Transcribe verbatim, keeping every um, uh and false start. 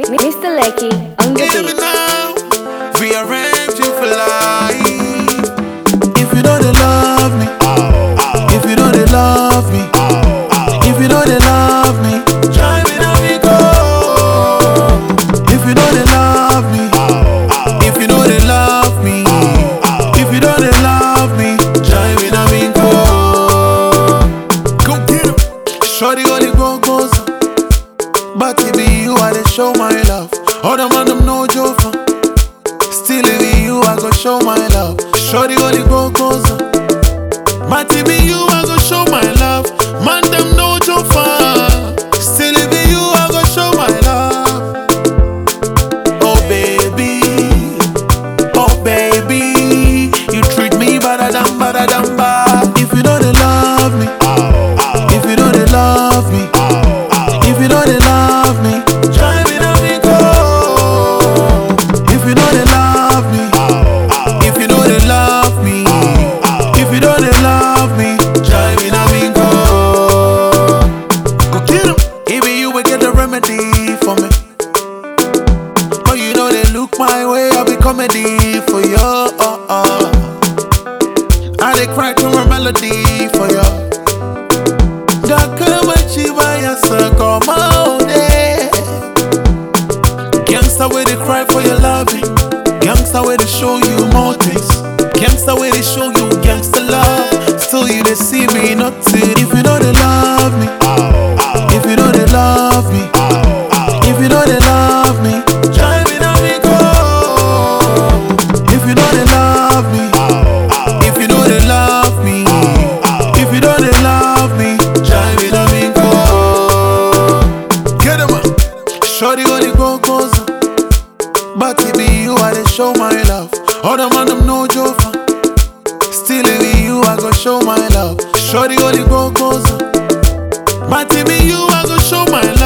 Mister Lecky on the Hear me beat. now, rearrange you for life. If you know they love me, if you know they love me, if you know they love me, Try me now, we go. if you know they love me, If you know they love me, if you know they love me, try me now, we go. Go get 'em. shorty only go goes. But it be you I dey show my love. Other man them no joke. Still it be you I go show my love. Shorty only go goes. But it be you, I go show my love. Man, them no joke far. Still it be you I go show my love. Oh baby, oh baby, you treat me better than better than bad. If you know they love me, if you know they love me, if you know they love me, Try me now, we go. if you know they love me, if you know they love me, if you know they love me, Try me now, we go. go get 'em. Even you will get the remedy for me. Oh, you know they look my way, I'll be comedy for you. I they cry to a melody for you. Dakama chiba ya come out there. Gangsta where they cry for your loving. Gangsta where they show you more things. Gangsta where they show you gangsta love. Still you they see me nothing. If you know they love me, if you know they love me, if you know they love me, Try me now, we go. if you know they love me, if you know they love me, if you know they love me, Try me now, we go. get 'em up. Shorty only go goes. But it be you I dey show my love. Other man them no joke. Still it be you I go show my love. Shorty only go goes. But it be you I go show my love.